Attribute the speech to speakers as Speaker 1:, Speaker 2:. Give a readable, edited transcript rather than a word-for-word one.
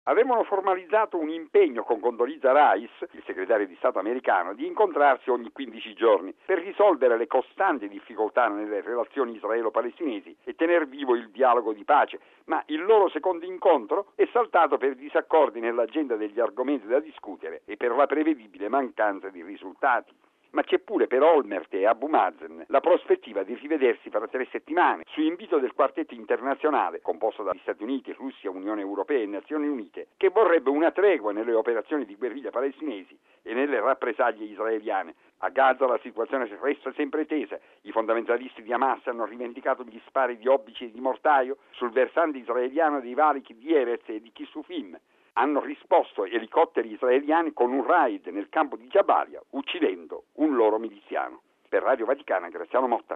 Speaker 1: Avevano formalizzato un impegno con Condoleezza Rice, il segretario di Stato americano, di incontrarsi ogni 15 giorni per risolvere le costanti difficoltà nelle relazioni israelo-palestinesi e tener vivo il dialogo di pace, ma il loro secondo incontro è saltato per disaccordi nell'agenda degli argomenti da discutere e per la prevedibile mancanza di risultati. Ma c'è pure per Olmert e Abu Mazen la prospettiva di rivedersi fra 3 settimane su invito del quartetto internazionale, composto dagli Stati Uniti, Russia, Unione Europea e Nazioni Unite, che vorrebbe una tregua nelle operazioni di guerriglia palestinesi e nelle rappresaglie israeliane. A Gaza la situazione resta sempre tesa. I fondamentalisti di Hamas hanno rivendicato gli spari di obici e di mortaio sul versante israeliano dei valichi di Erez e di Kisufim. Hanno risposto elicotteri israeliani con un raid nel campo di Jabalia, uccidendo un loro miliziano. Per Radio Vaticana, Graziano Motta.